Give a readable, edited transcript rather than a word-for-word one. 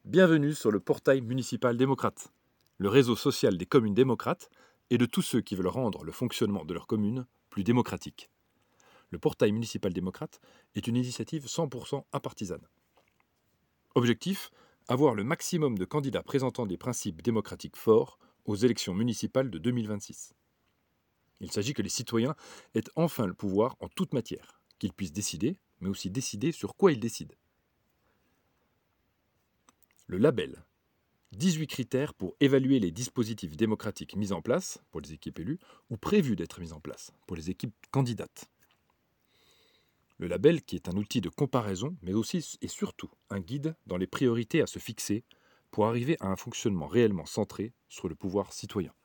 Bienvenue sur le portail municipal démocrate, le réseau social des communes démocrates et de tous ceux qui veulent rendre le fonctionnement de leur commune plus démocratique. Le portail municipal démocrate est une initiative 100% impartisane. Objectif, avoir le maximum de candidats présentant des principes démocratiques forts aux élections municipales de 2026. Il s'agit que les citoyens aient enfin le pouvoir en toute matière, qu'ils puissent décider, mais aussi décider sur quoi ils décident. Le label. 18 critères pour évaluer les dispositifs démocratiques mis en place pour les équipes élues ou prévus d'être mis en place pour les équipes candidates. Le label qui est un outil de comparaison, mais aussi et surtout un guide dans les priorités à se fixer pour arriver à un fonctionnement réellement centré sur le pouvoir citoyen.